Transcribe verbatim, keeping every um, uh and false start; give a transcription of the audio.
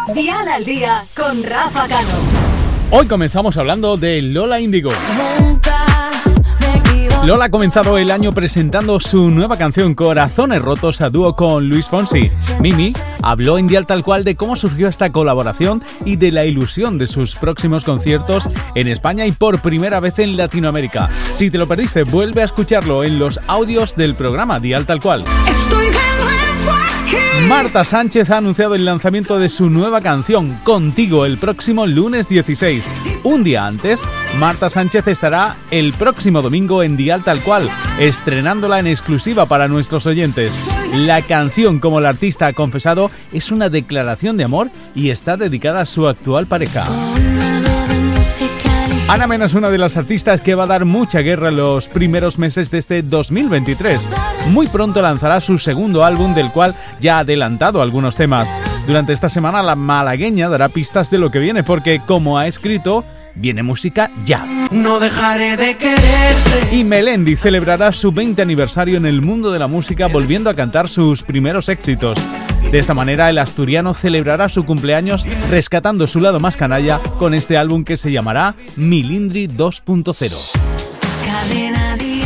Dial al Día con Rafa Cano. Hoy comenzamos hablando de Lola Índigo. Lola ha comenzado el año presentando su nueva canción Corazones Rotos a dúo con Luis Fonsi. Mimi habló en Dial Tal Cual de cómo surgió esta colaboración y de la ilusión de sus próximos conciertos en España y por primera vez en Latinoamérica. Si te lo perdiste, vuelve a escucharlo en los audios del programa Dial Tal Cual. Estoy Marta Sánchez ha anunciado el lanzamiento de su nueva canción, Contigo, el próximo lunes dieciséis. Un día antes, Marta Sánchez estará el próximo domingo en Dial Tal Cual, estrenándola en exclusiva para nuestros oyentes. La canción, como la artista ha confesado, es una declaración de amor y está dedicada a su actual pareja. Ana Mena es una de las artistas que va a dar mucha guerra en los primeros meses de este dos mil veintitrés. Muy pronto lanzará su segundo álbum, del cual ya ha adelantado algunos temas. Durante esta semana la malagueña dará pistas de lo que viene, porque como ha escrito, viene música ya. No dejaré de quererte. Y Melendi celebrará su veinte aniversario en el mundo de la música, volviendo a cantar sus primeros éxitos. De esta manera, el asturiano celebrará su cumpleaños rescatando su lado más canalla con este álbum que se llamará Milindri dos punto cero. Cadena